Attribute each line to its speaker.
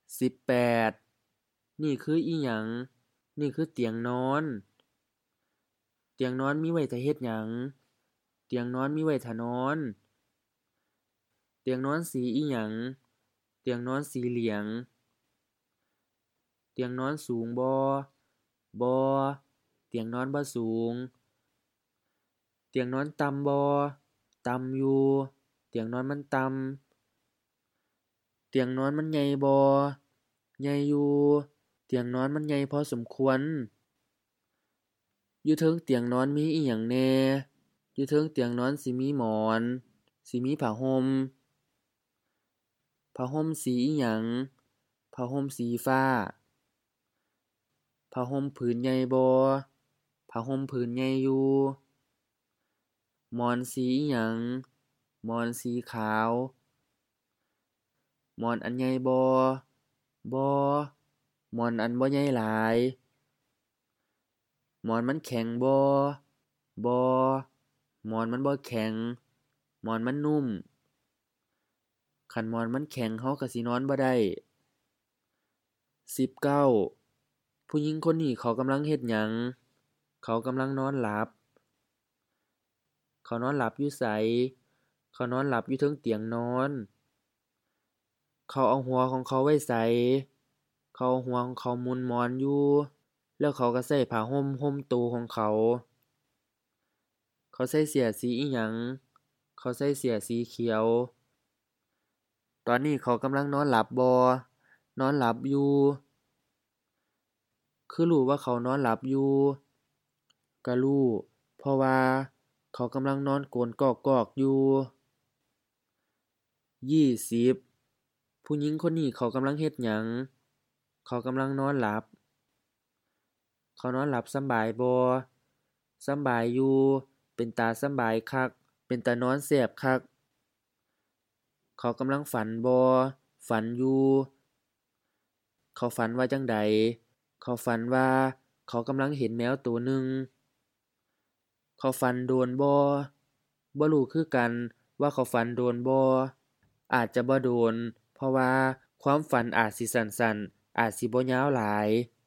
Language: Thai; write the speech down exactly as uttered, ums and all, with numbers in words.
Speaker 1: สิบแปดนี่คืออิหยังนี่คือเตียงนอนเตียงนอนมีไว้ท่าเฮ็ดหยังเตียงนอนมีไว้ท่านอนเตียงนอนสีอิหยังเตียงนอนสีเหลืองเตียงนอนสูงบ่บ่เตียงนอนบ่สูงเตียงนอนต่ำบ่ต่ำอยู่เตียงนอนมันต่ำเตียงนอนมันใหญ่บ่ใหญ่อยู่เตียงนอนมันใหญ่พอสมควรอยู่เทิงเตียงนอนมีอิหยังแหน่อยู่เทิงเตียงนอนสิมีหมอนสิมีผ้าห่มผ้าห่มสีอิหยังผ้าห่มสีฟ้าผ้าห่มผืนใหญ่บ่ผ้าห่มผืนใหญ่อยู่หมอนสีอิหยังหมอนสีขาวหมอนอันใหญ่บ่บ่หมอนอันบ่ใหญ่หลายหมอนมันแข็งบ่บ่หมอนมันบ่แข็งหมอนมันนุ่มคันหมอนมันแข็งเราก็สินอนบ่ได้สิบเก้าผู้หญิงคนนี้เขากำลังเฮ็ดหยังเขากำลังนอนหลับเขานอนหลับอยู่ไสเขานอนหลับอยู่เทิงเตียงนอนเขาเอาหัวของเขาไว้ไสเขาเอาหัวของเขาหมุนหมอนอยู่แล้วเขาก็ใส่ผ้าห่มห่มตัวของเขาเขาใส่เสื้อสีอิหยังเขาใส่เสื้อสีเขียวตอนนี้เขากำลังนอนหลับบ่นอนหลับอยู่คือรู้ว่าเขานอนหลับอยู่ก็รู้เพราะว่าเขากำลังนอนโกนกอกๆอยู่ยี่สิบผู้หญิงคนนี้เขากำลังเฮ็ดหยังเขากำลังนอนหลับเขานอนหลับสำบายบ่สำบายอยู่เป็นตาสำบายคักเป็นตานอนแซ่บคักเขากำลังฝันบ่ฝันอยู่เขาฝันว่าจั่งใดเขาฝันว่าเขากำลังเห็นแมวตัวหนึ่งเขาฝันโดนบ่บ่รู้คือกันว่าเขาฝันโดนบ่อาจจะบ่โดนเพราะว่าความฝันอาจสิสั้นๆอาจสิบ่ยาวหลาย